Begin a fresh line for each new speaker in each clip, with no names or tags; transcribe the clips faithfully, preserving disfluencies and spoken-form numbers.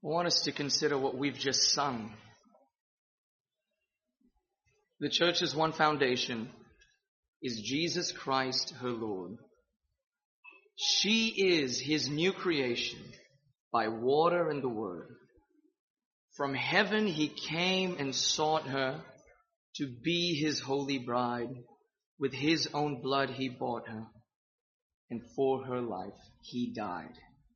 I want us to consider what we've just sung. The church's one foundation is Jesus Christ, her Lord. She is his new creation by water and the word. From heaven he came and sought her to be his holy bride. With his own blood he bought her, and for her life he died.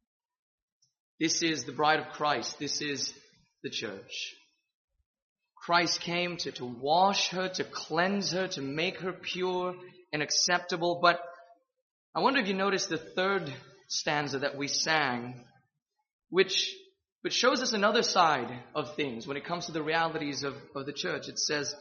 This is the bride of Christ. This is the church. Christ came to, to wash her, to cleanse her, to make her pure and acceptable. But I wonder if you noticed the third stanza that we sang, which, which shows us another side of things when it comes to the realities of, of the church. It says,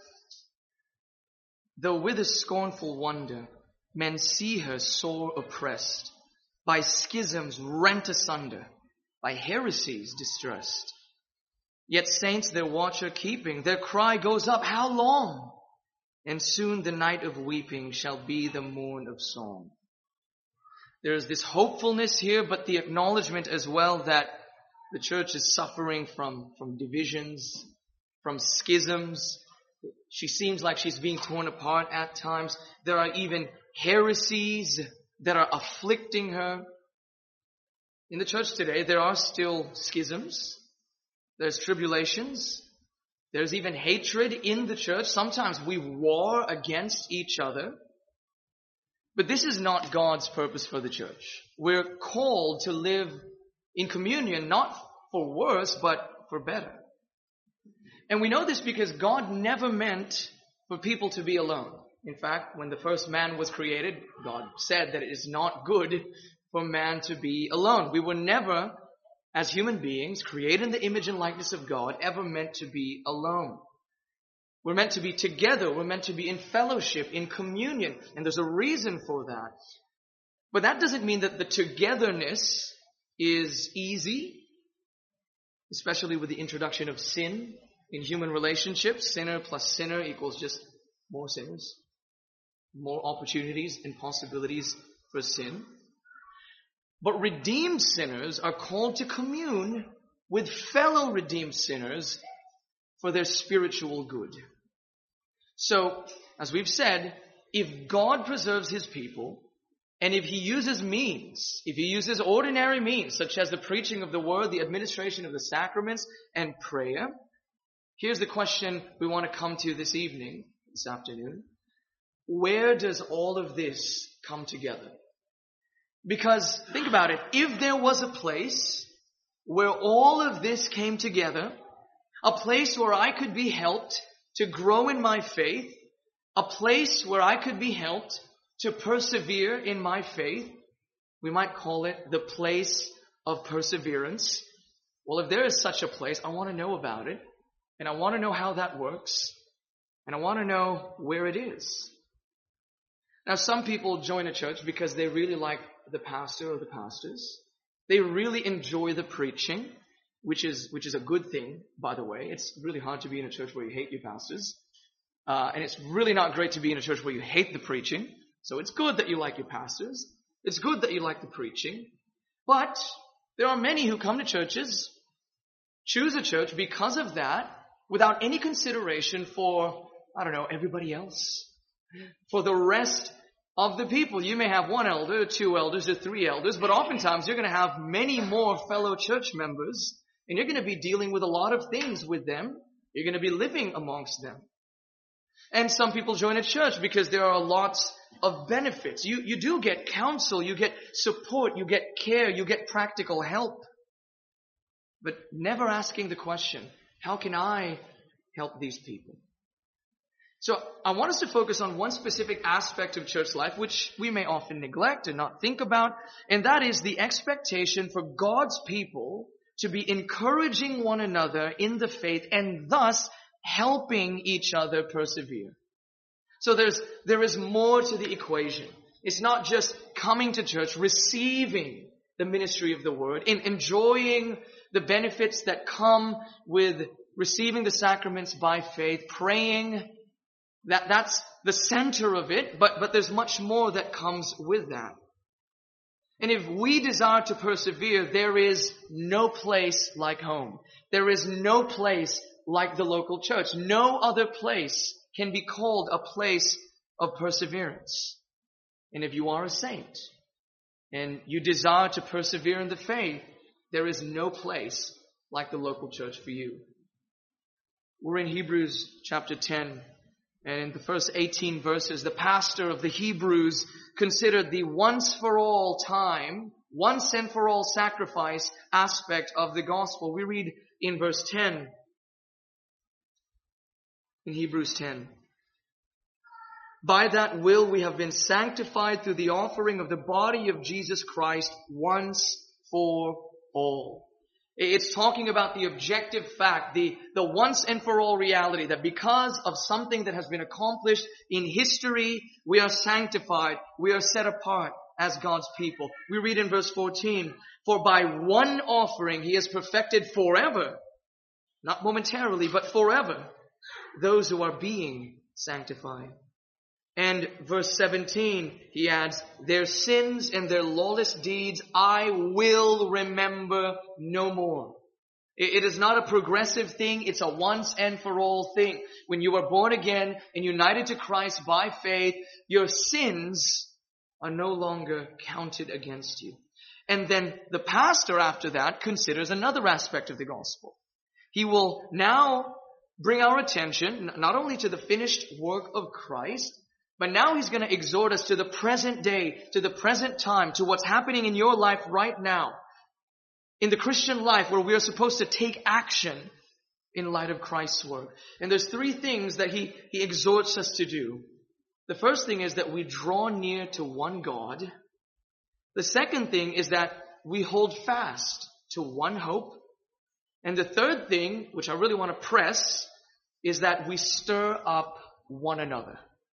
though with a scornful wonder men see her sore oppressed, by schisms rent asunder, by heresies distressed. Yet saints their watch are keeping, their cry goes up, how long? And soon the night of weeping shall be the morn of song. There is this hopefulness here, but the acknowledgement as well that the church is suffering from, from divisions, from schisms. She seems like she's being torn apart at times. There are even heresies that are afflicting her. In the church today, there are still schisms. There's tribulations. There's even hatred in the church. Sometimes we war against each other. But this is not God's purpose for the church. We're called to live in communion, not for worse, but for better. And we know this because God never meant for people to be alone. In fact, when the first man was created, God said that it is not good for man to be alone. We were never, as human beings, created in the image and likeness of God, ever meant to be alone. We're meant to be together. We're meant to be in fellowship, in communion. And there's a reason for that. But that doesn't mean that the togetherness is easy, especially with the introduction of sin in human relationships. Sinner plus sinner equals just more sinners, more opportunities and possibilities for sin. But redeemed sinners are called to commune with fellow redeemed sinners for their spiritual good. So, as we've said, if God preserves his people, and if he uses means, if he uses ordinary means, such as the preaching of the word, the administration of the sacraments, and prayer, here's the question we want to come to this evening, this afternoon. Where does all of this come together? Because, think about it, if there was a place where all of this came together, a place where I could be helped to grow in my faith, a place where I could be helped to persevere in my faith, we might call it the place of perseverance. Well, if there is such a place, I want to know about it, and I want to know how that works, and I want to know where it is. Now, some people join a church because they really like the pastor or the pastors. They really enjoy the preaching, which is which is a good thing, by the way. It's really hard to be in a church where you hate your pastors. Uh, and it's really not great to be in a church where you hate the preaching. So it's good that you like your pastors. It's good that you like the preaching. But there are many who come to churches, choose a church because of that, without any consideration for, I don't know, everybody else. For the rest of the people. You may have one elder, two elders, or three elders, but oftentimes you're going to have many more fellow church members, and you're going to be dealing with a lot of things with them. You're going to be living amongst them. And some people join a church because there are lots of benefits. You, you do get counsel, you get support, you get care, you get practical help. But never asking the question, how can I help these people? So I want us to focus on one specific aspect of church life, which we may often neglect and not think about, and that is the expectation for God's people to be encouraging one another in the faith and thus helping each other persevere. So there's, there is more to the equation. It's not just coming to church, receiving the ministry of the word, in enjoying the benefits that come with receiving the sacraments by faith, praying. That, that's the center of it, but, but there's much more that comes with that. And if we desire to persevere, there is no place like home. There is no place like the local church. No other place can be called a place of perseverance. And if you are a saint and you desire to persevere in the faith, there is no place like the local church for you. We're in Hebrews chapter ten. And in the first eighteen verses, the pastor of the Hebrews considered the once for all time, once and for all sacrifice aspect of the gospel. We read in verse ten, in Hebrews ten. By that will we have been sanctified through the offering of the body of Jesus Christ once for all. It's talking about the objective fact, the, the once and for all reality that because of something that has been accomplished in history, we are sanctified, we are set apart as God's people. We read in verse fourteen, for by one offering he has perfected forever, not momentarily, but forever, those who are being sanctified. And verse seventeen, he adds, their sins and their lawless deeds I will remember no more. It is not a progressive thing. It's a once and for all thing. When you are born again and united to Christ by faith, your sins are no longer counted against you. And then the pastor after that considers another aspect of the gospel. He will now bring our attention not only to the finished work of Christ, but now he's going to exhort us to the present day, to the present time, to what's happening in your life right now. In the Christian life where we are supposed to take action in light of Christ's work. And there's three things that he, he exhorts us to do. The first thing is that we draw near to one God. The second thing is that we hold fast to one hope. And the third thing, which I really want to press, is that we stir up one another.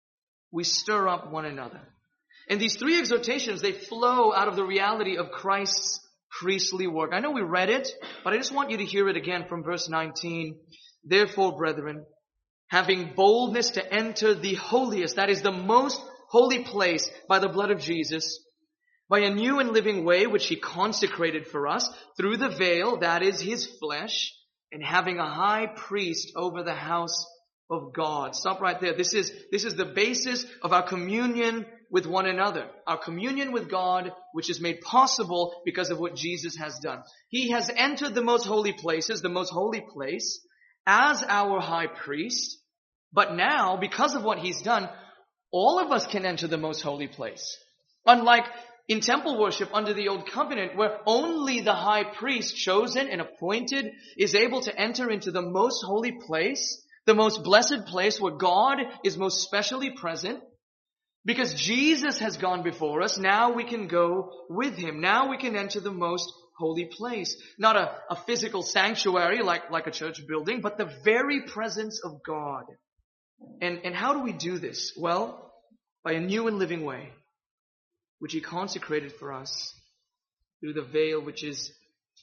We stir up one another. And these three exhortations, they flow out of the reality of Christ's priestly work. I know we read it, but I just want you to hear it again from verse nineteen. Therefore, brethren, having boldness to enter the holiest, that is the most holy place by the blood of Jesus, by a new and living way which he consecrated for us, through the veil, that is his flesh, and having a high priest over the house of God. Stop right there. This is, this is the basis of our communion with one another. Our communion with God, which is made possible because of what Jesus has done. He has entered the most holy places, the most holy place, as our high priest. But now, because of what he's done, all of us can enter the most holy place. Unlike in temple worship under the old covenant, where only the high priest, chosen and appointed, is able to enter into the most holy place, the most blessed place where God is most specially present. Because Jesus has gone before us, now we can go with him. Now we can enter the most holy place. Not a, a physical sanctuary like, like a church building, but the very presence of God. And, and how do we do this? Well, by a new and living way, which he consecrated for us through the veil which is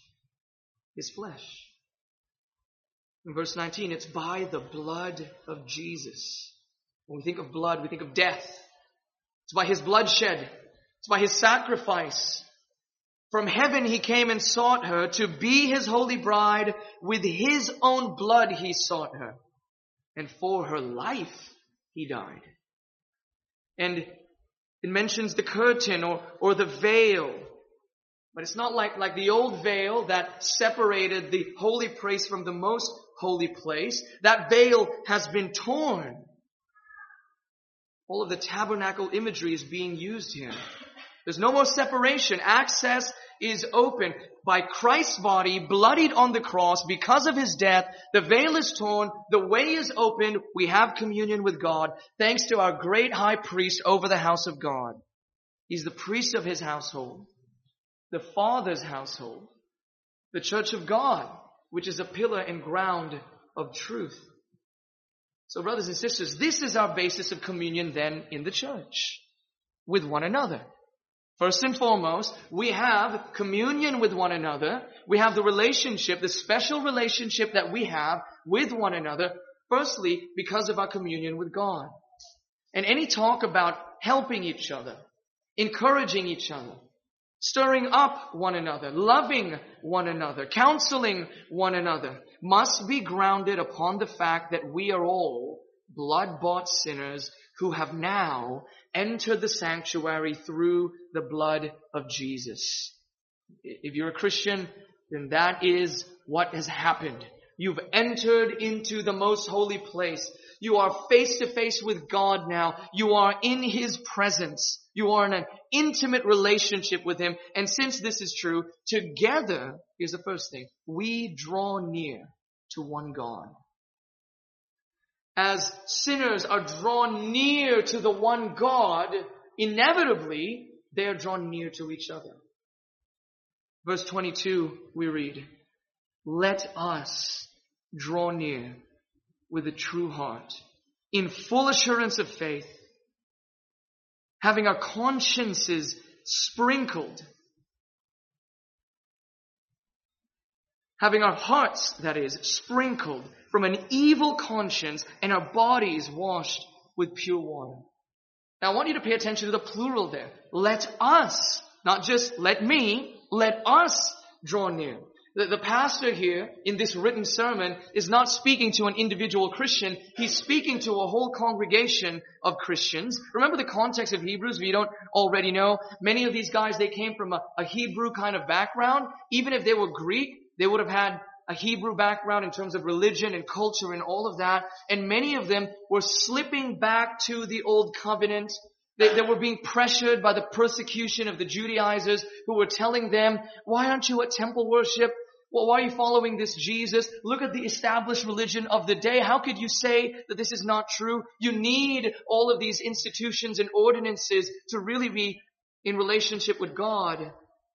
his flesh. In verse nineteen, it's by the blood of Jesus. When we think of blood, we think of death. It's by his bloodshed. It's by his sacrifice. From heaven he came and sought her to be his holy bride. With his own blood he sought her. And for her life he died. And it mentions the curtain or, or the veil. But it's not like, like the old veil that separated the holy place from the most holy place. That veil has been torn. All of the tabernacle imagery is being used here. There's no more separation. Access is open. By Christ's body, bloodied on the cross because of his death, the veil is torn, the way is opened, we have communion with God, thanks to our great high priest over the house of God. He's the priest of his household, the Father's household, the church of God, which is a pillar and ground of truth. So brothers and sisters, this is our basis of communion then in the church, with one another. First and foremost, we have communion with one another. We have the relationship, the special relationship that we have with one another, firstly, because of our communion with God. And any talk about helping each other, encouraging each other, stirring up one another, loving one another, counseling one another, must be grounded upon the fact that we are all blood-bought sinners who have now entered the sanctuary through the blood of Jesus. If you're a Christian, then that is what has happened. You've entered into the most holy place. You are face to face with God now. You are in His presence. You are in an intimate relationship with Him. And since this is true, together, here's the first thing, we draw near to one God. As sinners are drawn near to the one God, inevitably, they are drawn near to each other. Verse twenty-two, we read, "Let us draw near with a true heart, in full assurance of faith, having our consciences sprinkled, having our hearts, that is, sprinkled from an evil conscience and our bodies washed with pure water." Now I want you to pay attention to the plural there. Let us, not just let me, let us draw near. The, the pastor here in this written sermon is not speaking to an individual Christian. He's speaking to a whole congregation of Christians. Remember the context of Hebrews, if you don't already know. Many of these guys, they came from a, a Hebrew kind of background. Even if they were Greek, they would have had a Hebrew background in terms of religion and culture and all of that. And many of them were slipping back to the old covenant. They, they were being pressured by the persecution of the Judaizers who were telling them, why aren't you at temple worship? Well, why are you following this Jesus? Look at the established religion of the day. How could you say that this is not true? You need all of these institutions and ordinances to really be in relationship with God.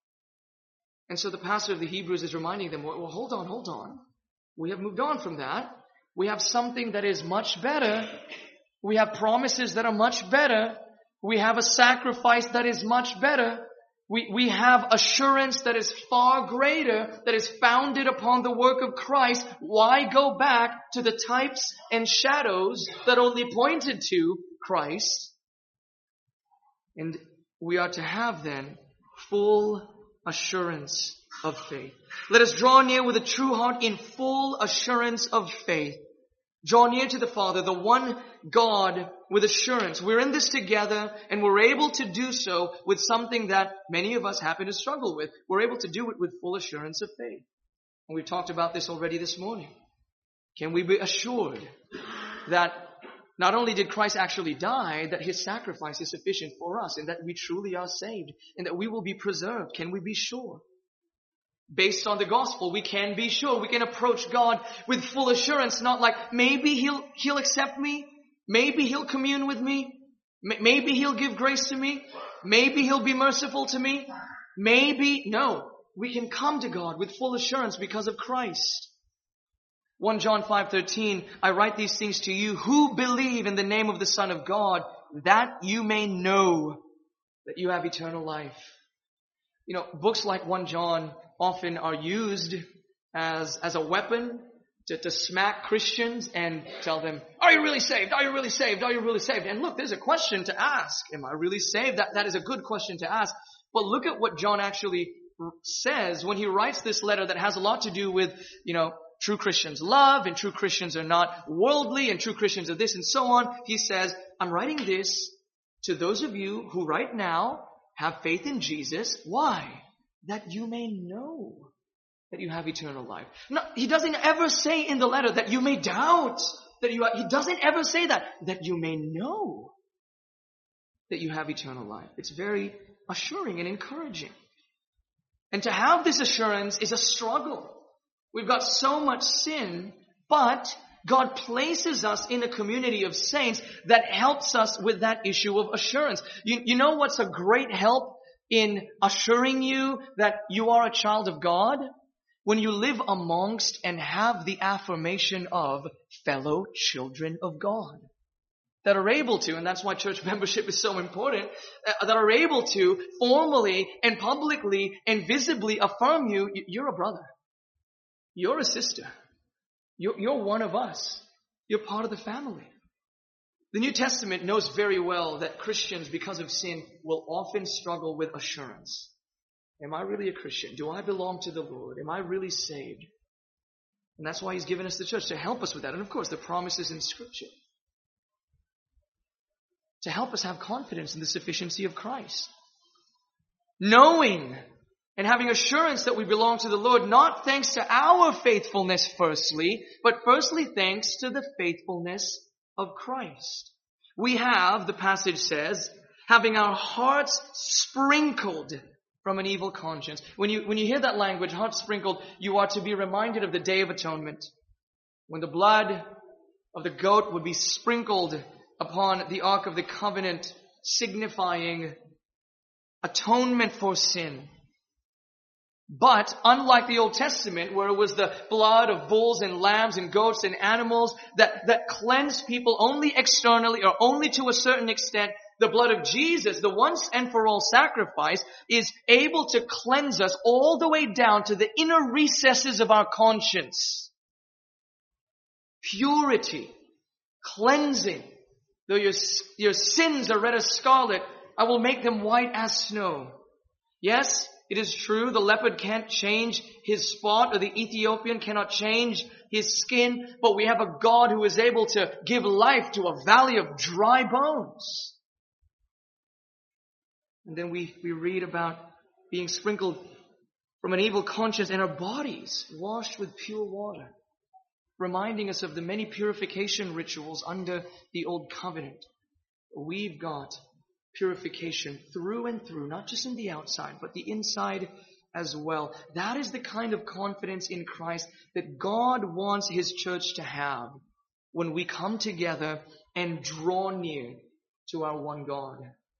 And so the pastor of the Hebrews is reminding them, well, hold on, hold on. We have moved on from that. We have something that is much better. We have promises that are much better. We have a sacrifice that is much better. We, we have assurance that is far greater, that is founded upon the work of Christ. Why go back to the types and shadows that only pointed to Christ? And we are to have then full assurance of faith. Let us draw near with a true heart in full assurance of faith. Draw near to the Father, the one God, with assurance. We're in this together, and we're able to do so with something that many of us happen to struggle with. We're able to do it with full assurance of faith. And we've talked about this already this morning. Can we be assured that not only did Christ actually die, that His sacrifice is sufficient for us, and that we truly are saved, and that we will be preserved? Can we be sure? Based on the gospel, we can be sure. We can approach God with full assurance, not like, maybe He'll, He'll accept me. Maybe He'll commune with me. Maybe He'll give grace to me. Maybe He'll be merciful to me. Maybe, no. We can come to God with full assurance because of Christ. First John five thirteen, I write these things to you who believe in the name of the Son of God, that you may know that you have eternal life. You know, books like First John often are used as, as a weapon to, to smack Christians and tell them, are you really saved? Are you really saved? Are you really saved? And look, there's a question to ask. Am I really saved? That, that is a good question to ask. But look at what John actually says when he writes this letter that has a lot to do with, you know, true Christians love and true Christians are not worldly and true Christians are this and so on. He says, I'm writing this to those of you who right now have faith in Jesus. Why? That you may know that you have eternal life. No, he doesn't ever say in the letter that you may doubt that you are, he doesn't ever say that, that you may know that you have eternal life. It's very assuring and encouraging. And to have this assurance is a struggle. We've got so much sin, but God places us in a community of saints that helps us with that issue of assurance. You, you know what's a great help in assuring you that you are a child of God? When you live amongst and have the affirmation of fellow children of God that are able to, and that's why church membership is so important, uh, that are able to formally and publicly and visibly affirm you, you're a brother. You're a sister. You're, you're one of us. You're part of the family. The New Testament knows very well that Christians, because of sin, will often struggle with assurance. Am I really a Christian? Do I belong to the Lord? Am I really saved? And that's why He's given us the church, to help us with that. And of course, the promises in Scripture, to help us have confidence in the sufficiency of Christ. Knowing and having assurance that we belong to the Lord, not thanks to our faithfulness firstly, but firstly thanks to the faithfulness of Christ. We have, the passage says, having our hearts sprinkled from an evil conscience. When you, when you hear that language, heart sprinkled, you are to be reminded of the Day of Atonement, when the blood of the goat would be sprinkled upon the Ark of the Covenant, signifying atonement for sin. But unlike the Old Testament, where it was the blood of bulls and lambs and goats and animals that, that cleansed people only externally or only to a certain extent, the blood of Jesus, the once and for all sacrifice, is able to cleanse us all the way down to the inner recesses of our conscience. Purity, cleansing. Though your, your sins are red as scarlet, I will make them white as snow. Yes, it is true, the leopard can't change his spot, or the Ethiopian cannot change his skin, but we have a God who is able to give life to a valley of dry bones. And then we, we read about being sprinkled from an evil conscience and our bodies washed with pure water, reminding us of the many purification rituals under the Old Covenant. We've got purification through and through, not just in the outside, but the inside as well. That is the kind of confidence in Christ that God wants His church to have when we come together and draw near to our one God.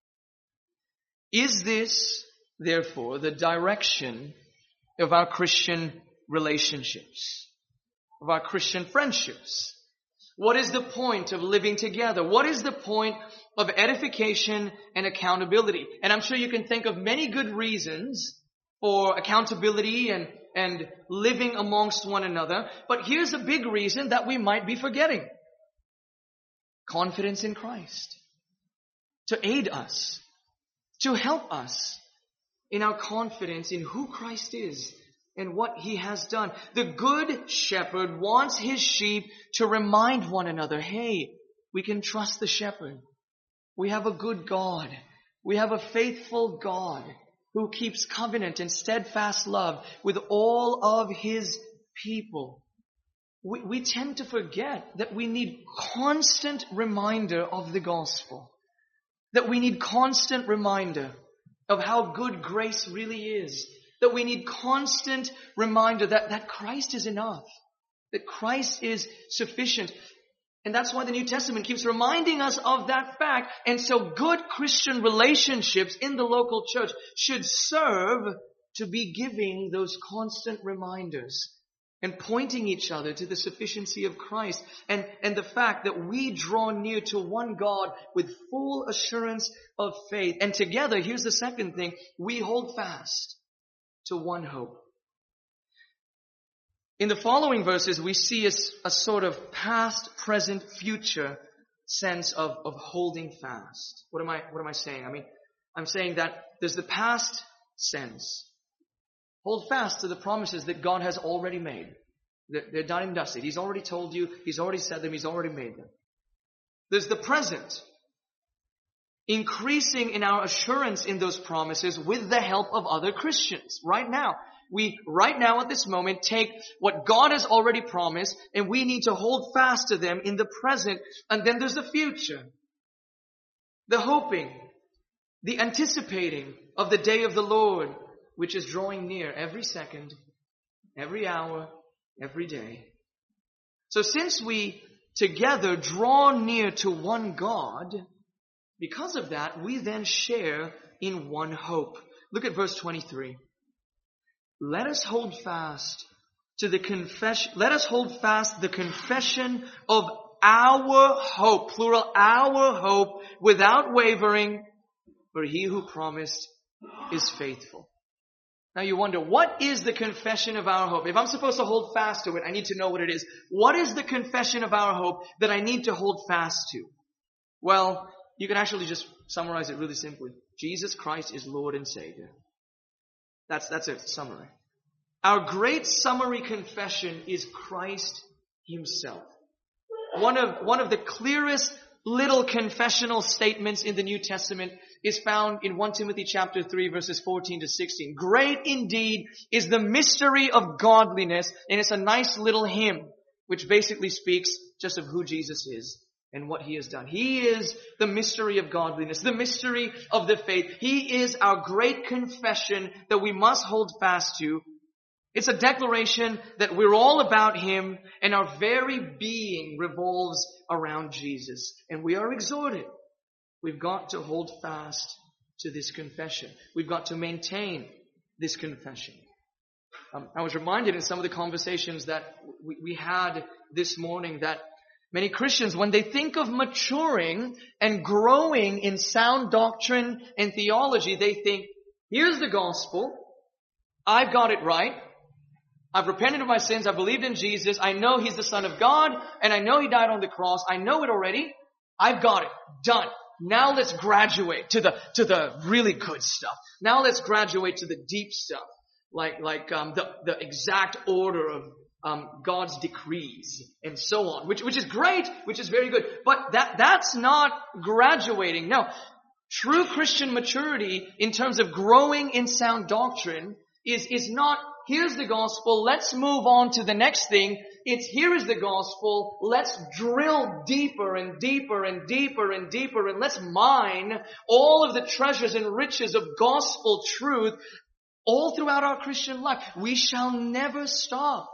Is this, therefore, the direction of our Christian relationships, of our Christian friendships? What is the point of living together? What is the point of edification and accountability? And I'm sure you can think of many good reasons for accountability and, and living amongst one another. But here's a big reason that we might be forgetting. Confidence in Christ. To aid us. To help us in our confidence in who Christ is and what He has done. The good shepherd wants his sheep to remind one another, hey, we can trust the shepherd. We have a good God. We have a faithful God who keeps covenant and steadfast love with all of His people. We, we tend to forget that we need constant reminder of the gospel. That we need constant reminder of how good grace really is. That we need constant reminder that, that Christ is enough. That Christ is sufficient. And that's why the New Testament keeps reminding us of that fact. And so good Christian relationships in the local church should serve to be giving those constant reminders and pointing each other to the sufficiency of Christ and, and the fact that we draw near to one God with full assurance of faith. And together, here's the second thing, we hold fast to one hope. In the following verses, we see a, a sort of past, present, future sense of, of holding fast. What am I, what am I saying? I mean, I'm saying that there's the past sense. Hold fast to the promises that God has already made. They're, they're done and dusted. He's already told you. He's already said them. He's already made them. There's the present. Increasing in our assurance in those promises with the help of other Christians. Right now. We, right now at this moment, take what God has already promised and we need to hold fast to them in the present. And then there's the future. The hoping. The anticipating of the day of the Lord, which is drawing near every second, every hour, every day. So since we together draw near to one God, because of that, we then share in one hope. Look at verse twenty-three. Let us hold fast to the confession, let us hold fast the confession of our hope, plural, our hope, without wavering, for He who promised is faithful. Now you wonder, what is the confession of our hope? If I'm supposed to hold fast to it, I need to know what it is. What is the confession of our hope that I need to hold fast to? Well, you can actually just summarize it really simply. Jesus Christ is Lord and Savior. That's, that's a summary. Our great summary confession is Christ Himself. One of, one of the clearest little confessional statements in the New Testament is found in First Timothy chapter three verses fourteen to sixteen. Great indeed is the mystery of godliness, and it's a nice little hymn which basically speaks just of who Jesus is and what He has done. He is the mystery of godliness, the mystery of the faith. He is our great confession that we must hold fast to. It's a declaration that we're all about Him and our very being revolves around Jesus. And we are exhorted. We've got to hold fast to this confession. We've got to maintain this confession. Um, I was reminded in some of the conversations that we, we had this morning that many Christians, when they think of maturing and growing in sound doctrine and theology, they think, here's the gospel. I've got it right. I've repented of my sins. I believed in Jesus. I know He's the Son of God. And I know He died on the cross. I know it already. I've got it. Done. Now let's graduate to the, to the really good stuff. Now let's graduate to the deep stuff. Like, like, um, the, the exact order of, um, God's decrees and so on. Which, which is great. Which is very good. But that, that's not graduating. No. True Christian maturity in terms of growing in sound doctrine is, is not, here's the gospel, let's move on to the next thing. It's, here is the gospel, let's drill deeper and deeper and deeper and deeper, and let's mine all of the treasures and riches of gospel truth all throughout our Christian life. We shall never stop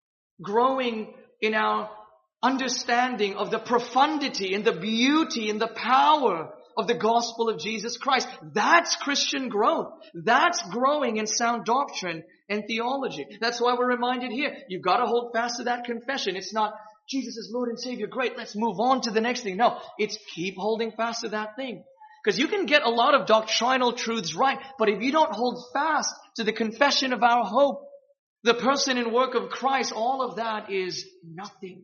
growing in our understanding of the profundity and the beauty and the power of the gospel of Jesus Christ. That's Christian growth. That's growing in sound doctrine and theology. That's why we're reminded here, you've got to hold fast to that confession. It's not, Jesus is Lord and Savior, great, let's move on to the next thing. No, it's keep holding fast to that thing. Because you can get a lot of doctrinal truths right, but if you don't hold fast to the confession of our hope, the person and work of Christ, all of that is nothing.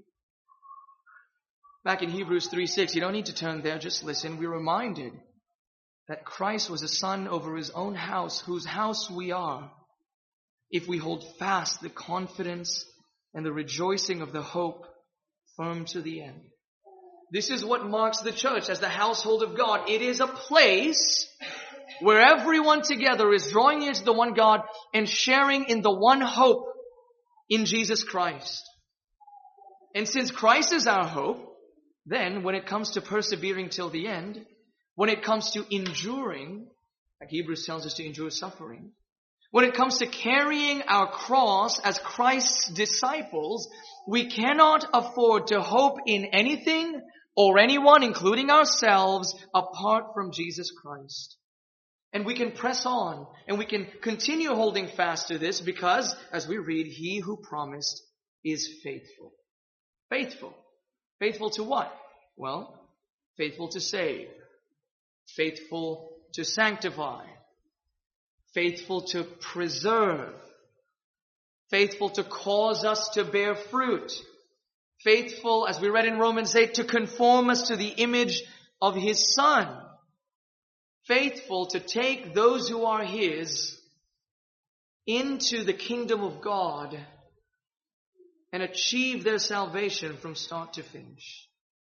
Back in Hebrews three six, you don't need to turn there, just listen. We're reminded that Christ was a son over His own house, whose house we are, if we hold fast the confidence and the rejoicing of the hope firm to the end. This is what marks the church as the household of God. It is a place where everyone together is drawing near to the one God and sharing in the one hope in Jesus Christ. And since Christ is our hope, then when it comes to persevering till the end, when it comes to enduring, like Hebrews tells us to endure suffering, when it comes to carrying our cross as Christ's disciples, we cannot afford to hope in anything or anyone, including ourselves, apart from Jesus Christ. And we can press on and we can continue holding fast to this because, as we read, He who promised is faithful. Faithful. Faithful to what? Well, faithful to save. Faithful to sanctify. Faithful to preserve. Faithful to cause us to bear fruit. Faithful, as we read in Romans eight, to conform us to the image of His Son. Faithful to take those who are His into the kingdom of God and achieve their salvation from start to finish.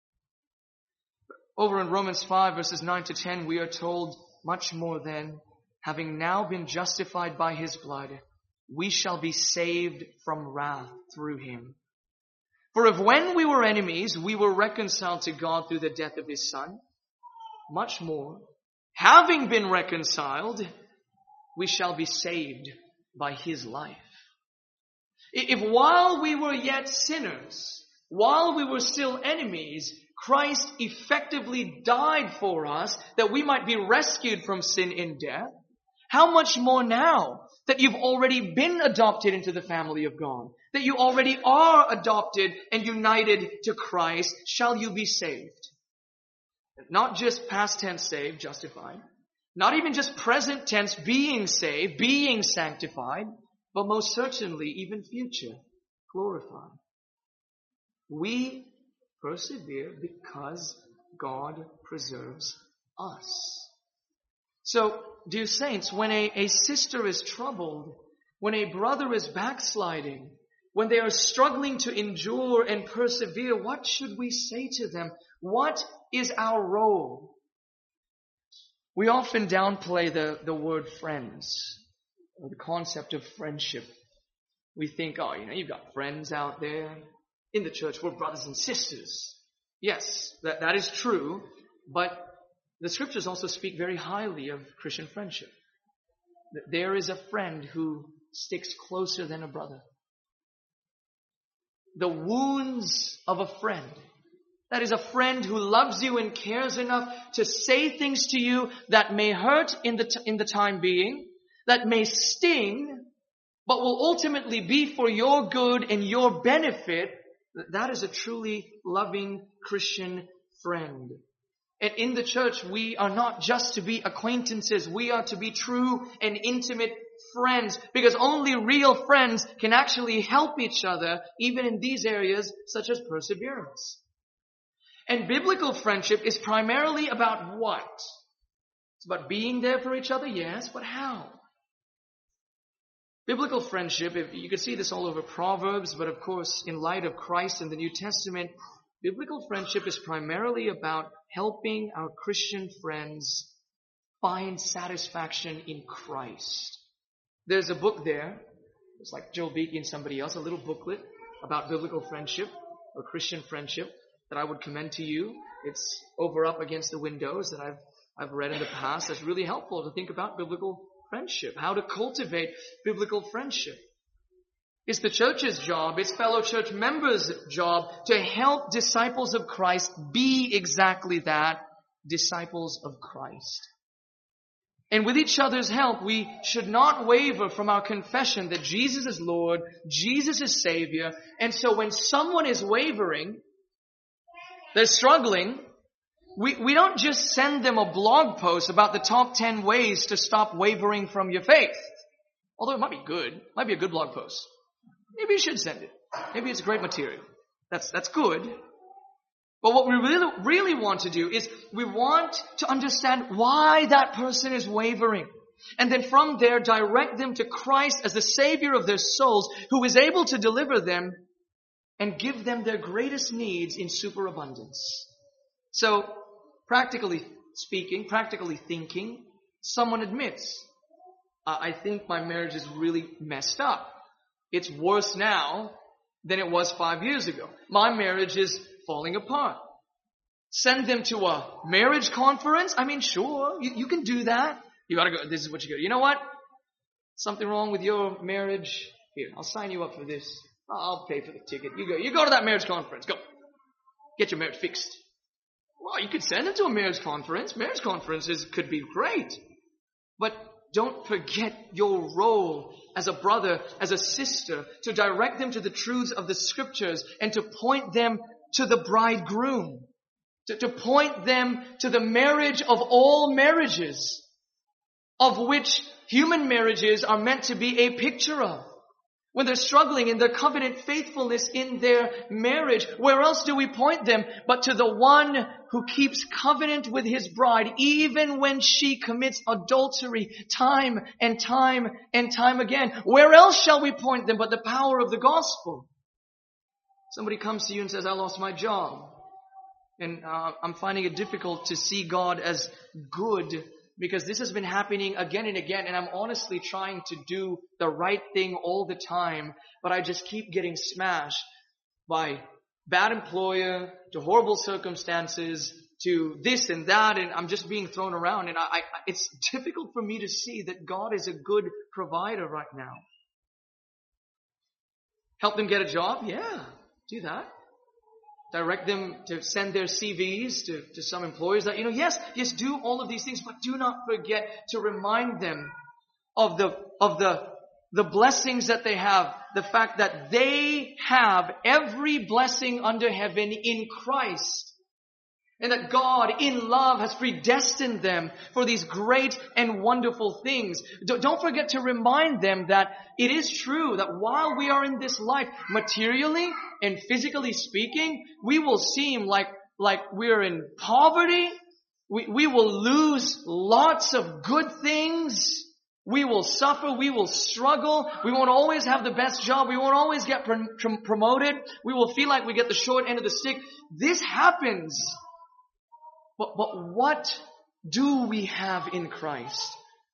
Over in Romans five verses nine to ten, we are told much more than, having now been justified by His blood, we shall be saved from wrath through Him. For if when we were enemies, we were reconciled to God through the death of His Son, much more, having been reconciled, we shall be saved by His life. If while we were yet sinners, while we were still enemies, Christ effectively died for us that we might be rescued from sin and death, how much more now that you've already been adopted into the family of God, that you already are adopted and united to Christ, shall you be saved? Not just past tense saved, justified. Not even just present tense being saved, being sanctified, but most certainly even future, glorified. We persevere because God preserves us. So, dear saints, when a, a sister is troubled, when a brother is backsliding, when they are struggling to endure and persevere, what should we say to them? What is our role? We often downplay the, the word friends, or the concept of friendship. We think, oh, you know, you've got friends out there. In the church, we're brothers and sisters. Yes, that, that is true, but the scriptures also speak very highly of Christian friendship. There is a friend who sticks closer than a brother. The wounds of a friend. That is a friend who loves you and cares enough to say things to you that may hurt in the, t- in the time being, that may sting, but will ultimately be for your good and your benefit. That is a truly loving Christian friend. And in the church, we are not just to be acquaintances. We are to be true and intimate friends, because only real friends can actually help each other, even in these areas such as perseverance. And biblical friendship is primarily about what? It's about being there for each other, yes, but how? Biblical friendship, if you can see this all over Proverbs, but of course, in light of Christ and the New Testament, biblical friendship is primarily about helping our Christian friends find satisfaction in Christ. There's a book there, it's like Joel Beakey and somebody else, a little booklet about biblical friendship or Christian friendship that I would commend to you. It's over up against the windows that I've I've read in the past. That's really helpful to think about biblical friendship, how to cultivate biblical friendship. It's the church's job, it's fellow church members' job to help disciples of Christ be exactly that, disciples of Christ. And with each other's help, we should not waver from our confession that Jesus is Lord, Jesus is Savior. And so when someone is wavering, they're struggling, we, we don't just send them a blog post about the top ten ways to stop wavering from your faith. Although it might be good, might be a good blog post. Maybe you should send it. Maybe it's great material. That's, that's good. But what we really, really want to do is we want to understand why that person is wavering. And then from there, direct them to Christ as the Savior of their souls, who is able to deliver them and give them their greatest needs in superabundance. So, practically speaking, practically thinking, someone admits, uh, I think my marriage is really messed up. It's worse now than it was five years ago. My marriage is falling apart. Send them to a marriage conference? I mean, sure, you, you can do that. You gotta go, this is what you gotta do. You know what? Something wrong with your marriage? Here, I'll sign you up for this. I'll pay for the ticket. You go, you go to that marriage conference. Go. Get your marriage fixed. Well, you could send them to a marriage conference. Marriage conferences could be great. But don't forget your role as a brother, as a sister, to direct them to the truths of the scriptures and to point them to the bridegroom. To, to point them to the marriage of all marriages, of which human marriages are meant to be a picture of. When they're struggling in their covenant faithfulness in their marriage, where else do we point them but to the one who keeps covenant with his bride even when she commits adultery time and time and time again? Where else shall we point them but the power of the gospel? Somebody comes to you and says, I lost my job. And uh, I'm finding it difficult to see God as good, because this has been happening again and again, and I'm honestly trying to do the right thing all the time, but I just keep getting smashed by bad employer, to horrible circumstances, to this and that, and I'm just being thrown around, and I, I, it's difficult for me to see that God is a good provider right now. Help them get a job? Yeah, do that. Direct them to send their C Vs to, to some employers that, you know, yes, yes, do all of these things, but do not forget to remind them of the, of the, the blessings that they have, the fact that they have every blessing under heaven in Christ. And that God, in love, has predestined them for these great and wonderful things. Don't forget to remind them that it is true that while we are in this life, materially and physically speaking, we will seem like, like we're in poverty We, we will lose lots of good things. We will suffer. We will struggle. We won't always have the best job. We won't always get pr- promoted. We will feel like we get the short end of the stick. This happens. But, but what do we have in Christ?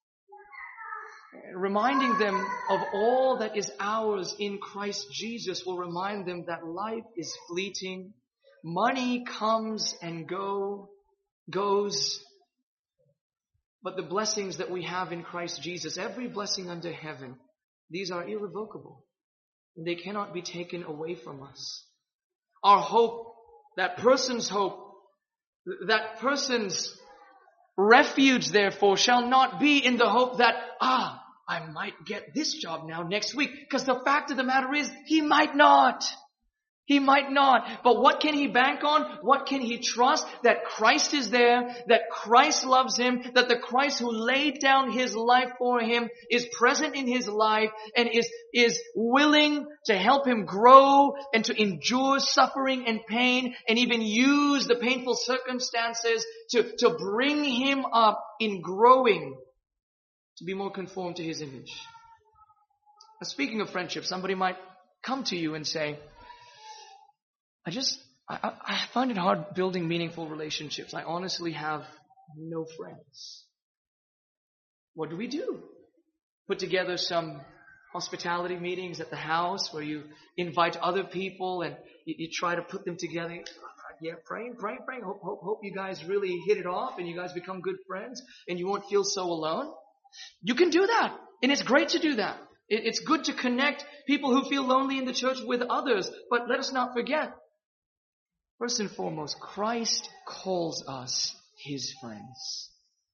Reminding them of all that is ours in Christ Jesus will remind them that life is fleeting. Money comes and go, goes. But the blessings that we have in Christ Jesus, every blessing under heaven, these are irrevocable. They cannot be taken away from us. Our hope, that person's hope, that person's refuge, therefore, shall not be in the hope that, ah, I might get this job now next week. Because the fact of the matter is, he might not. He might not. But what can he bank on? What can he trust? That Christ is there, that Christ loves him, that the Christ who laid down his life for him is present in his life and is, is willing to help him grow and to endure suffering and pain and even use the painful circumstances to, to bring him up in growing to be more conformed to his image. Now, speaking of friendship, somebody might come to you and say, I just, I, I find it hard building meaningful relationships. I honestly have no friends. What do we do? Put together some hospitality meetings at the house where you invite other people and you, you try to put them together. Yeah, praying, praying, praying. Hope, hope, hope you guys really hit it off and you guys become good friends and you won't feel so alone. You can do that. And it's great to do that. It, it's good to connect people who feel lonely in the church with others. But let us not forget, first and foremost, Christ calls us his friends.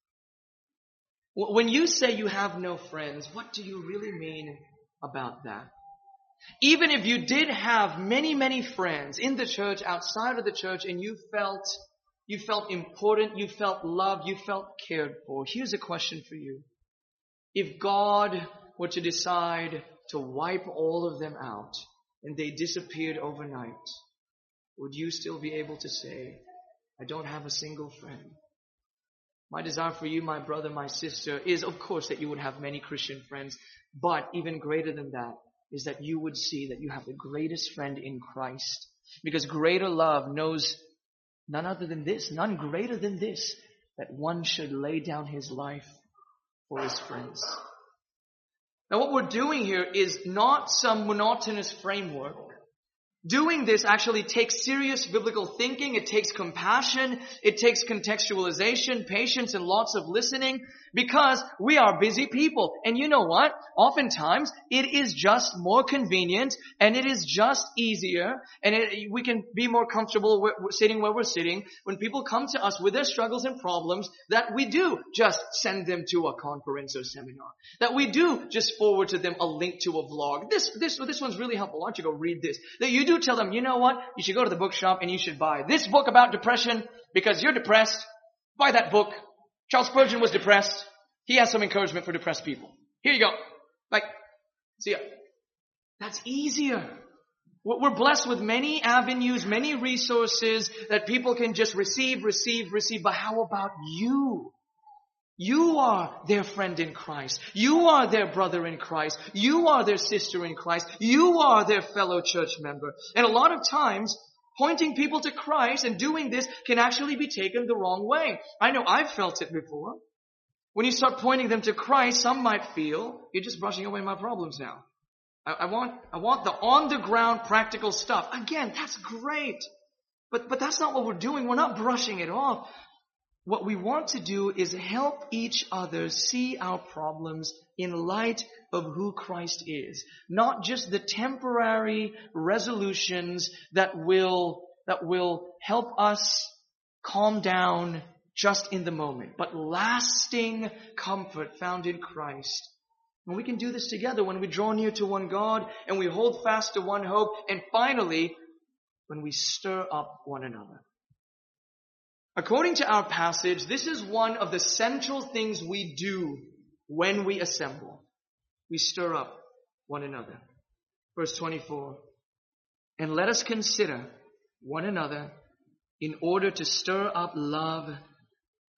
When you say you have no friends, what do you really mean about that? Even if you did have many, many friends in the church, outside of the church, and you felt, you felt important, you felt loved, you felt cared for, here's a question for you. If God were to decide to wipe all of them out and they disappeared overnight, would you still be able to say, I don't have a single friend? My desire for you, my brother, my sister, is of course that you would have many Christian friends, but even greater than that is that you would see that you have the greatest friend in Christ. Because greater love knows none other than this, none greater than this, that one should lay down his life for his friends. Now what we're doing here is not some monotonous framework. Doing this actually takes serious biblical thinking. It takes compassion. It takes contextualization, patience, and lots of listening because we are busy people. And you know what? Oftentimes, it is just more convenient and it is just easier and it, we can be more comfortable where, sitting where we're sitting when people come to us with their struggles and problems that we do just send them to a conference or seminar. That we do just forward to them a link to a vlog. This, this, this one's really helpful. Why don't you go read this? That you do tell them, you know what? You should go to the bookshop and you should buy this book about depression because you're depressed. Buy that book. Charles Spurgeon was depressed. He has some encouragement for depressed people. Here you go. Like, see ya. That's easier. We're blessed with many avenues, many resources that people can just receive, receive, receive. But how about you? You are their friend in Christ. You are their brother in Christ. You are their sister in Christ. You are their fellow church member. And a lot of times, pointing people to Christ and doing this can actually be taken the wrong way. I know I've felt it before. When you start pointing them to Christ, some might feel, you're just brushing away my problems now. I, I want, I want the on-the-ground practical stuff. Again, that's great. But, but that's not what we're doing. We're not brushing it off. What we want to do is help each other see our problems in light of who Christ is. Not just the temporary resolutions that will, that will help us calm down just in the moment, but lasting comfort found in Christ. And we can do this together when we draw near to one God and we hold fast to one hope, and finally, when we stir up one another. According to our passage, this is one of the central things we do when we assemble. We stir up one another. Verse twenty-four. And let us consider one another in order to stir up love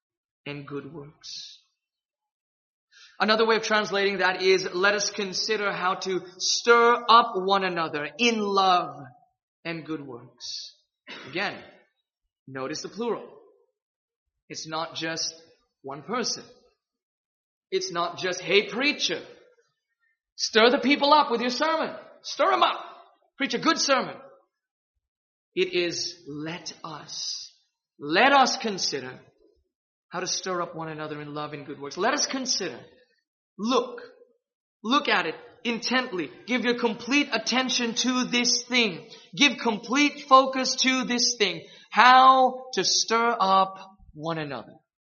and good works. Another way of translating that is, let us consider how to stir up one another in love and good works. Again, notice the plural. It's not just one person. It's not just, hey preacher, stir the people up with your sermon. Stir them up. Preach a good sermon. It is, let us, let us consider how to stir up one another in love and good works. Let us consider. Look. Look at it intently. Give your complete attention to this thing. Give complete focus to this thing. How to stir up one another.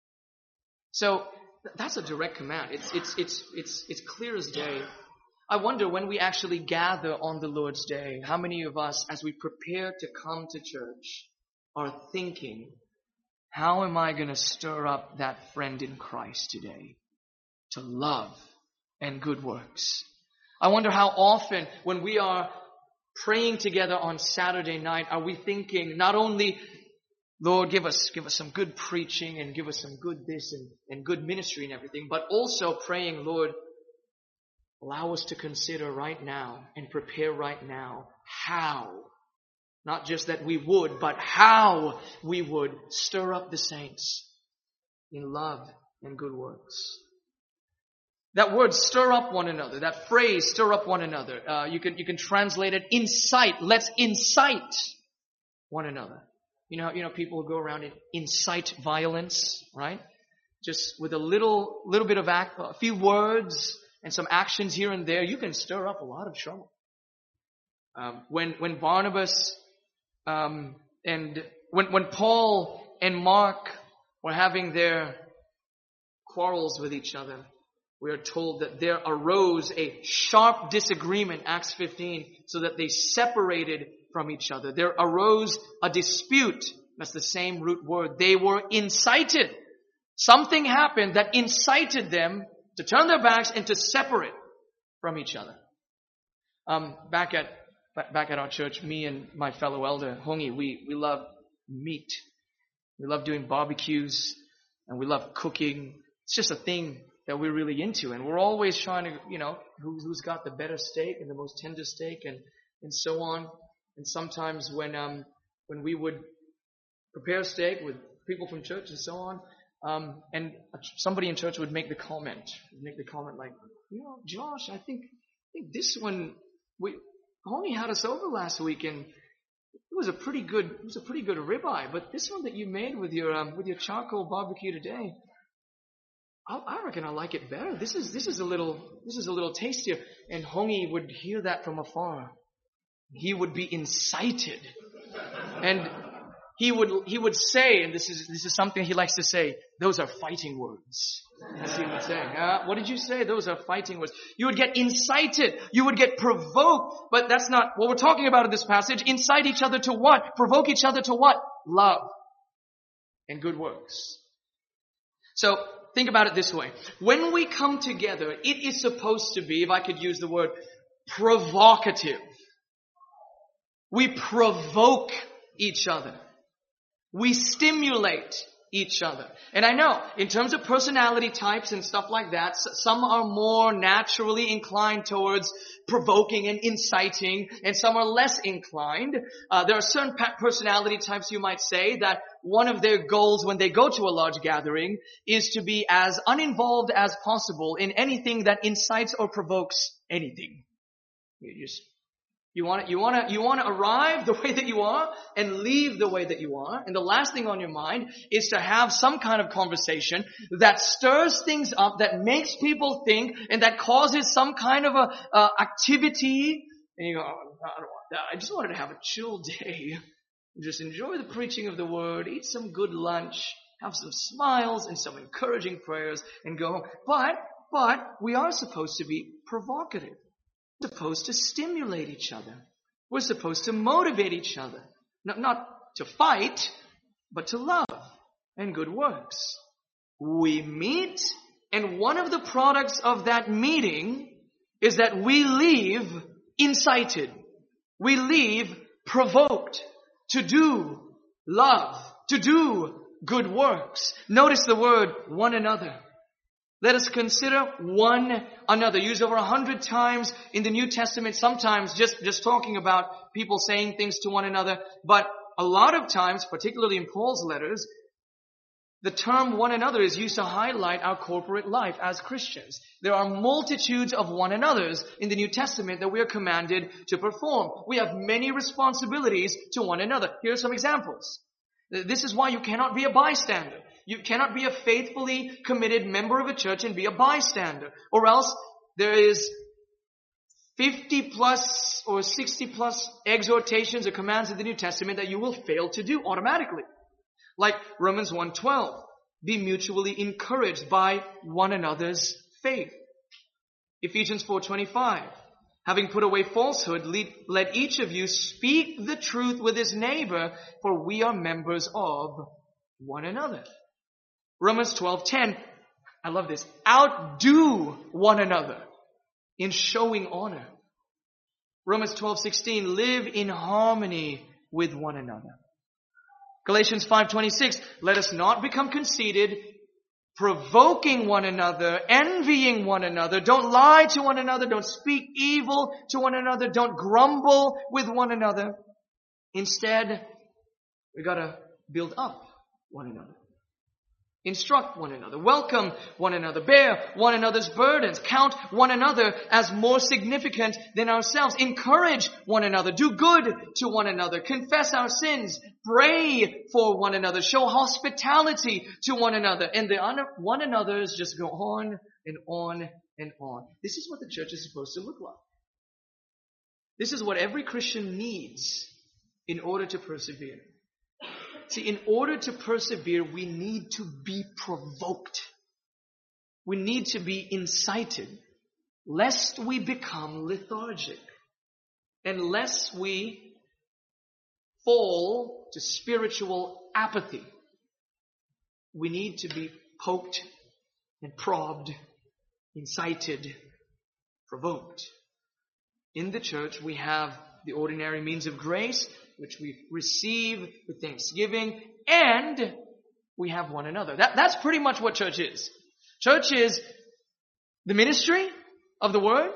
So, that's a direct command. It's, it's, it's, it's, it's clear as day. I wonder when we actually gather on the Lord's Day, how many of us, as we prepare to come to church, are thinking, how am I going to stir up that friend in Christ today to love and good works? I wonder how often when we are praying together on Saturday night, are we thinking not only, Lord, give us, give us some good preaching and give us some good this and, and good ministry and everything, but also praying, Lord, allow us to consider right now and prepare right now how, not just that we would, but how we would stir up the saints in love and good works. That word, stir up one another, that phrase, stir up one another, uh, you can, you can translate it, incite. Let's incite one another. You know, you know, people go around and incite violence, right? Just with a little, little bit of act, a few words and some actions here and there, you can stir up a lot of trouble. Um, when, when Barnabas, um, and when, when Paul and Mark were having their quarrels with each other, we are told that there arose a sharp disagreement, Acts fifteen, so that they separated from each other. There arose a dispute. That's the same root word. They were incited. Something happened that incited them to turn their backs and to separate from each other. Um, back at back at our church, me and my fellow elder, Hongi, we, we love meat. We love doing barbecues and we love cooking. It's just a thing that we're really into, and we're always trying to, you know, who, who's got the better steak and the most tender steak and, and so on. And sometimes when um when we would prepare steak with people from church and so on, um and somebody in church would make the comment, would make the comment like, you know, Josh, I think I think this one we only had us over last week and it was a pretty good it was a pretty good ribeye, but this one that you made with your um with your charcoal barbecue today, I, I reckon I like it better. This is this is a little this is a little tastier. And Hongi would hear that from afar. He would be incited. And he would he would say, and this is this is something he likes to say, those are fighting words. That's what he would say. Uh, what did you say? Those are fighting words. You would get incited. You would get provoked. But that's not what we're talking about in this passage. Incite each other to what? Provoke each other to what? Love and good works. So think about it this way. When we come together, it is supposed to be, if I could use the word, provocative. We provoke each other. We stimulate each other. And I know, in terms of personality types and stuff like that, some are more naturally inclined towards provoking and inciting, and some are less inclined. Uh, there are certain personality types, you might say, that one of their goals when they go to a large gathering is to be as uninvolved as possible in anything that incites or provokes anything. You just You want to, you want to, you want to arrive the way that you are and leave the way that you are. And the last thing on your mind is to have some kind of conversation that stirs things up, that makes people think, and that causes some kind of a uh, activity. And you go, oh, I don't want that. I just wanted to have a chill day. Just enjoy the preaching of the word, eat some good lunch, have some smiles and some encouraging prayers, and go home. But, but we are supposed to be provocative. We're supposed to stimulate each other. We're supposed to motivate each other. Not, not to fight, but to love and good works. We meet, and one of the products of that meeting is that we leave incited. We leave provoked to do love, to do good works. Notice the word one another. Let us consider one another. Used over a hundred times in the New Testament. Sometimes just, just talking about people saying things to one another. But a lot of times, particularly in Paul's letters, the term one another is used to highlight our corporate life as Christians. There are multitudes of one another's in the New Testament that we are commanded to perform. We have many responsibilities to one another. Here are some examples. This is why you cannot be a bystander. You cannot be a faithfully committed member of a church and be a bystander. Or else there is fifty plus or sixty plus exhortations or commands in the New Testament that you will fail to do automatically. Like Romans one twelve, be mutually encouraged by one another's faith. Ephesians four twenty-five, having put away falsehood, let each of you speak the truth with his neighbor, for we are members of one another. Romans twelve ten, I love this, outdo one another in showing honor. Romans twelve sixteen, live in harmony with one another. Galatians five twenty-six, let us not become conceited, provoking one another, envying one another. Don't lie to one another. Don't speak evil to one another. Don't grumble with one another. Instead, we gotta build up one another. Instruct one another. Welcome one another. Bear one another's burdens. Count one another as more significant than ourselves. Encourage one another. Do good to one another. Confess our sins. Pray for one another. Show hospitality to one another. And the one another's just go on and on and on. This is what the church is supposed to look like. This is what every Christian needs in order to persevere. See, in order to persevere, we need to be provoked. We need to be incited, lest we become lethargic, and lest we fall to spiritual apathy. We need to be poked and prodded, incited, provoked. In the church, we have the ordinary means of grace, which we receive with thanksgiving, and we have one another. That, that's pretty much what church is. Church is the ministry of the word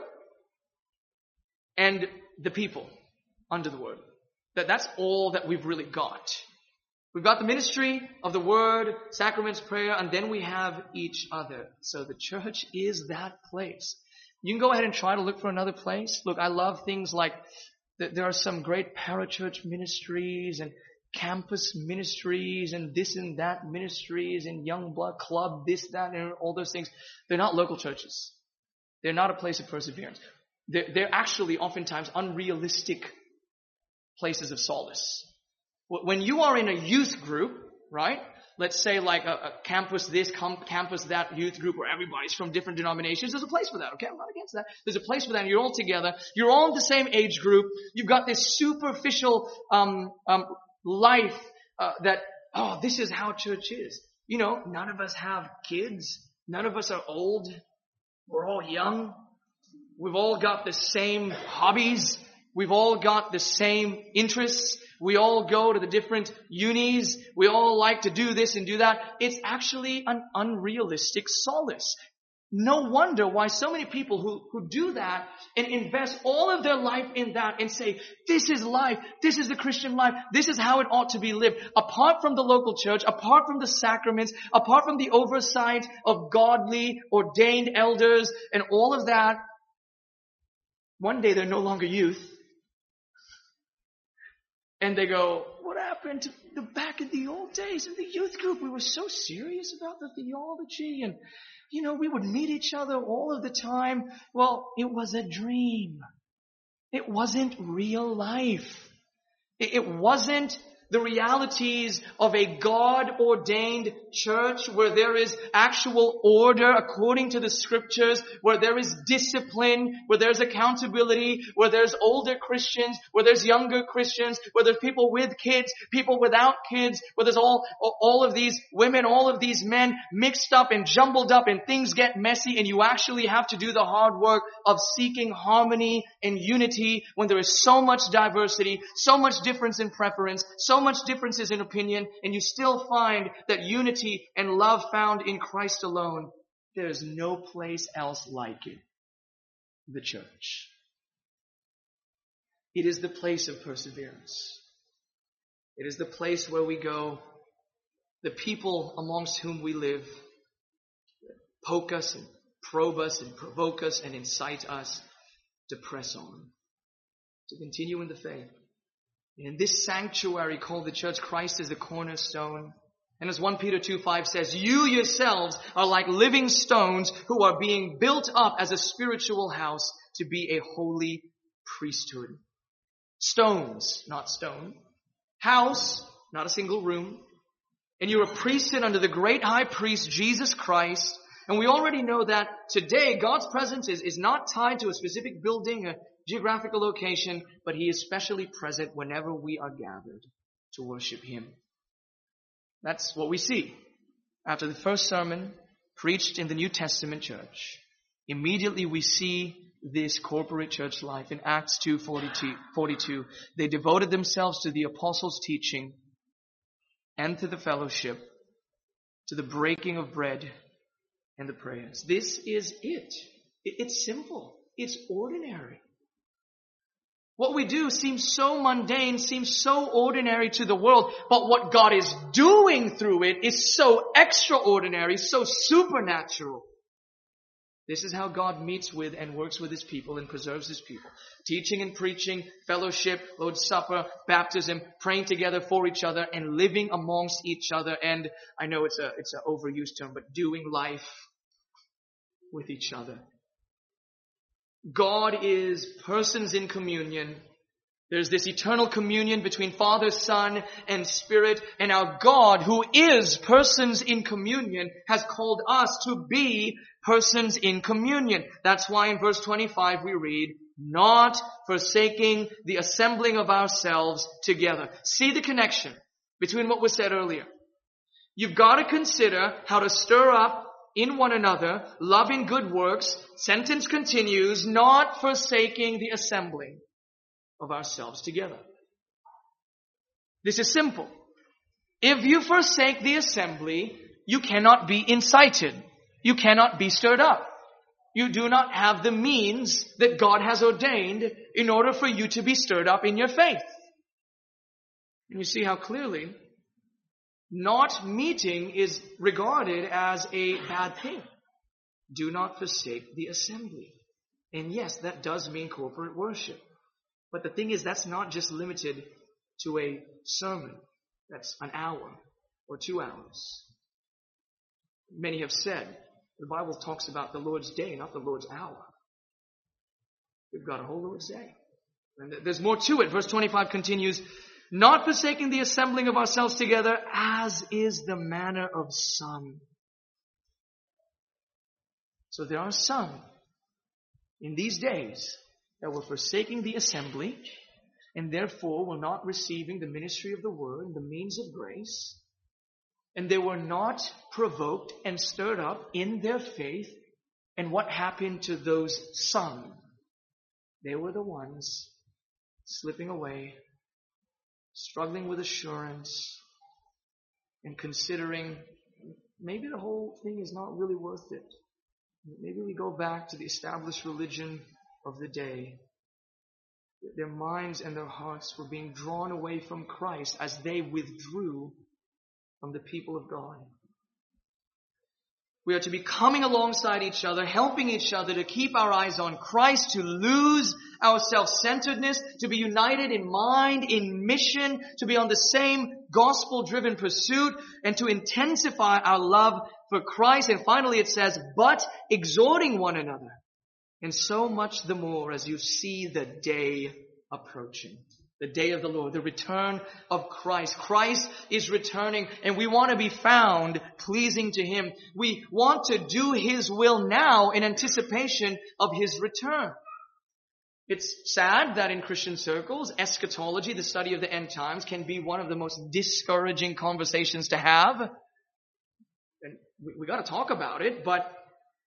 and the people under the word. That, that's all that we've really got. We've got the ministry of the word, sacraments, prayer, and then we have each other. So the church is that place. You can go ahead and try to look for another place. Look, I love things like there are some great parachurch ministries and campus ministries and this and that ministries and young blood club, this, that, and all those things. They're not local churches. They're not a place of perseverance. They're, they're actually oftentimes unrealistic places of solace. When you are in a youth group, right? Let's say like a, a campus this, campus that youth group where everybody's from different denominations. There's a place for that, okay? I'm not against that. There's a place for that and you're all together. You're all in the same age group. You've got this superficial um, um, life uh, that, oh, this is how church is. You know, none of us have kids. None of us are old. We're all young. We've all got the same hobbies. We've all got the same interests. We all go to the different unis. We all like to do this and do that. It's actually an unrealistic solace. No wonder why so many people who, who do that and invest all of their life in that and say, this is life. This is the Christian life. This is how it ought to be lived. Apart from the local church, apart from the sacraments, apart from the oversight of godly, ordained elders and all of that, one day they're no longer youth. And they go, what happened to the back in the old days in the youth group? We were so serious about the theology and, you know, we would meet each other all of the time. Well, it was a dream. It wasn't real life. It wasn't the realities of a God-ordained church where there is actual order according to the scriptures, where there is discipline, where there's accountability, where there's older Christians, where there's younger Christians, where there's people with kids, people without kids, where there's all, all of these women, all of these men mixed up and jumbled up and things get messy and you actually have to do the hard work of seeking harmony and unity when there is so much diversity, so much difference in preference, so much differences in opinion, and you still find that unity and love found in Christ alone, there is no place else like it. The church. It is the place of perseverance. It is the place where we go, the people amongst whom we live, poke us and probe us and provoke us and incite us to press on, to continue in the faith. And in this sanctuary called the church, Christ is the cornerstone. And as First Peter two five says, you yourselves are like living stones who are being built up as a spiritual house to be a holy priesthood. Stones, not stone. House, not a single room. And you're a priesthood under the great high priest, Jesus Christ. And we already know that today God's presence is, is not tied to a specific building, a geographical location, but He is specially present whenever we are gathered to worship Him. That's what we see. After the first sermon preached in the New Testament church, immediately we see this corporate church life in Acts two forty-two. They devoted themselves to the apostles' teaching and to the fellowship, to the breaking of bread and the prayers. This is it. It's simple. It's ordinary. What we do seems so mundane, seems so ordinary to the world, but what God is doing through it is so extraordinary, so supernatural. This is how God meets with and works with His people and preserves His people. Teaching and preaching, fellowship, Lord's Supper, baptism, praying together for each other, and living amongst each other. And I know it's a it's an overused term, but doing life with each other. God is persons in communion. There's this eternal communion between Father, Son, and Spirit. And our God, who is persons in communion, has called us to be persons in communion. That's why in verse twenty-five we read, not forsaking the assembling of ourselves together. See the connection between what was said earlier. You've got to consider how to stir up in one another, loving good works. Sentence continues, not forsaking the assembling of ourselves together. This is simple. If you forsake the assembly, you cannot be incited. You cannot be stirred up. You do not have the means that God has ordained in order for you to be stirred up in your faith. And you see how clearly not meeting is regarded as a bad thing. Do not forsake the assembly. And yes, that does mean corporate worship. But the thing is, that's not just limited to a sermon. That's an hour or two hours. Many have said, the Bible talks about the Lord's day, not the Lord's hour. We've got a whole Lord's day. And there's more to it. Verse twenty-five continues, not forsaking the assembling of ourselves together, as is the manner of some. So there are some in these days that were forsaking the assembly and therefore were not receiving the ministry of the word and the means of grace. And they were not provoked and stirred up in their faith. And what happened to those some? They were the ones slipping away, struggling with assurance, and considering maybe the whole thing is not really worth it. Maybe we go back to the established religion of the day. Their minds and their hearts were being drawn away from Christ as they withdrew from the people of God. We are to be coming alongside each other, helping each other to keep our eyes on Christ, to lose our self-centeredness, to be united in mind, in mission, to be on the same gospel-driven pursuit, and to intensify our love for Christ. And finally it says, but exhorting one another, and so much the more as you see the day approaching. The day of the Lord, the return of Christ. Christ is returning and we want to be found pleasing to Him. We want to do His will now in anticipation of His return. It's sad that in Christian circles, eschatology, the study of the end times, can be one of the most discouraging conversations to have. And we, we got to talk about it, but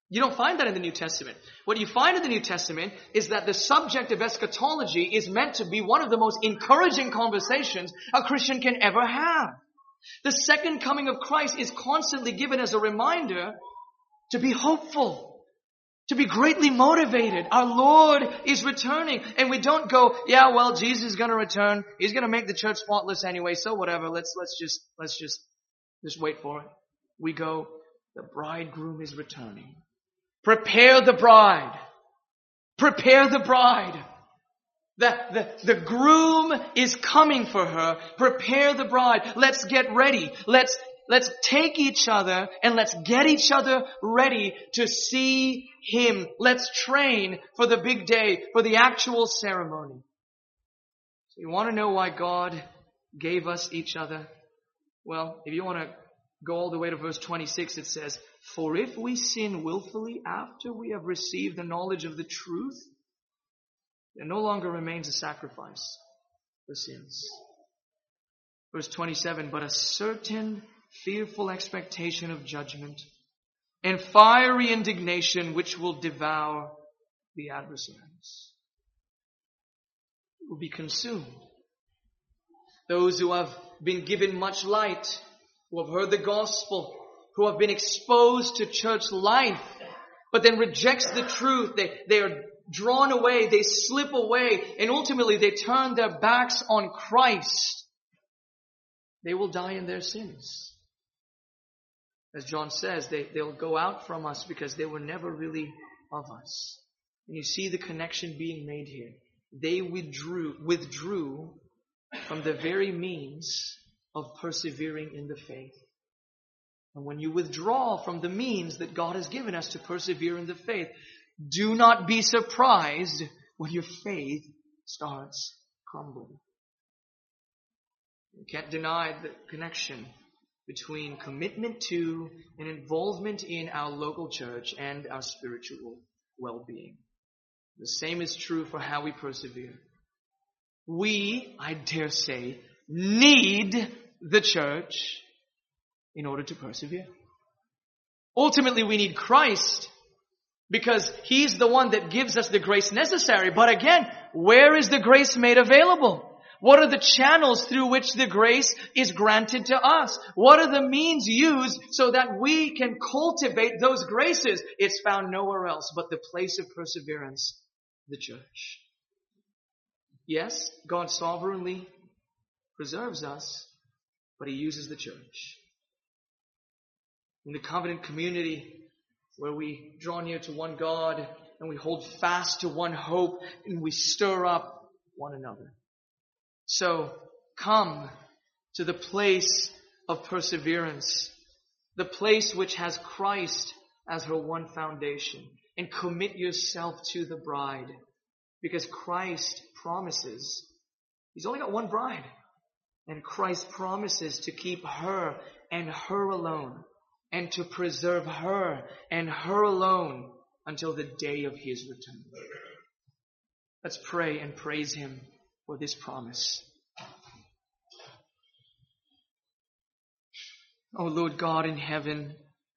You don't find that in the New Testament. What you find in the New Testament is that the subject of eschatology is meant to be one of the most encouraging conversations a Christian can ever have. The second coming of Christ is constantly given as a reminder to be hopeful, to be greatly motivated. Our Lord is returning, and we don't go, yeah, well, Jesus is going to return. He's going to make the church spotless anyway, so whatever. Let's let's just let's just just wait for it. We go, the bridegroom is returning. Prepare the bride. Prepare the bride. The, the, the groom is coming for her. Prepare the bride. Let's get ready. Let's, let's take each other and let's get each other ready to see Him. Let's train for the big day, for the actual ceremony. So you want to know why God gave us each other? Well, if you want to go all the way to verse twenty-six, it says, "For if we sin willfully after we have received the knowledge of the truth, there no longer remains a sacrifice for sins." Verse twenty-seven, "But a certain fearful expectation of judgment and fiery indignation which will devour the adversaries." Will be consumed. Those who have been given much light, who have heard the gospel, who have been exposed to church life, but then rejects the truth. They, they are drawn away, they slip away, and ultimately they turn their backs on Christ. They will die in their sins. As John says, they, they'll go out from us because they were never really of us. And you see the connection being made here. They withdrew, withdrew from the very means of persevering in the faith. And when you withdraw from the means that God has given us to persevere in the faith, do not be surprised when your faith starts crumbling. You can't deny the connection between commitment to and involvement in our local church and our spiritual well-being. The same is true for how we persevere. We, I dare say, need the church in order to persevere. Ultimately, we need Christ because He's the one that gives us the grace necessary. But again, where is the grace made available? What are the channels through which the grace is granted to us? What are the means used so that we can cultivate those graces? It's found nowhere else but the place of perseverance, the church. Yes, God sovereignly preserves us, but He uses the church. In the covenant community where we draw near to one God and we hold fast to one hope and we stir up one another. So come to the place of perseverance, the place which has Christ as her one foundation, and commit yourself to the bride, because Christ promises, He's only got one bride, and Christ promises to keep her and her alone, and to preserve her and her alone until the day of His return. Let's pray and praise Him for this promise. O Lord God in heaven,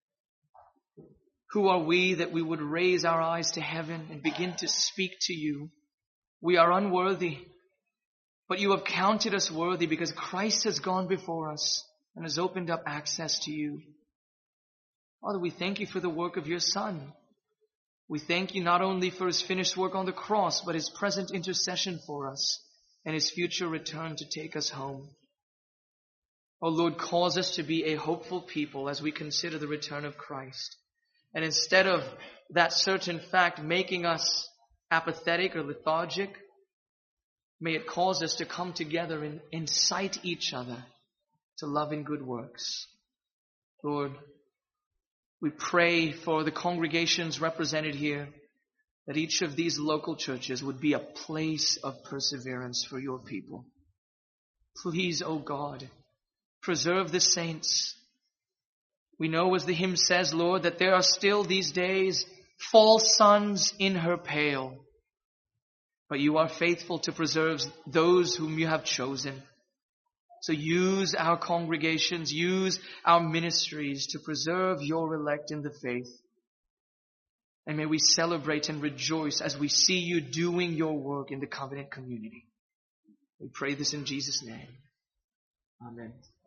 who are we that we would raise our eyes to heaven and begin to speak to You? We are unworthy, but You have counted us worthy because Christ has gone before us and has opened up access to You. Father, we thank You for the work of Your Son. We thank You not only for His finished work on the cross, but His present intercession for us and His future return to take us home. O Lord, cause us to be a hopeful people as we consider the return of Christ. And instead of that certain fact making us apathetic or lethargic, may it cause us to come together and incite each other to love and good works. Lord, we pray for the congregations represented here, that each of these local churches would be a place of perseverance for Your people. Please, O God, preserve the saints. We know, as the hymn says, Lord, that there are still these days false sons in her pale. But You are faithful to preserve those whom You have chosen. So use our congregations, use our ministries to preserve Your elect in the faith. And may we celebrate and rejoice as we see you doing your work in the covenant community. We pray this in Jesus' name. Amen.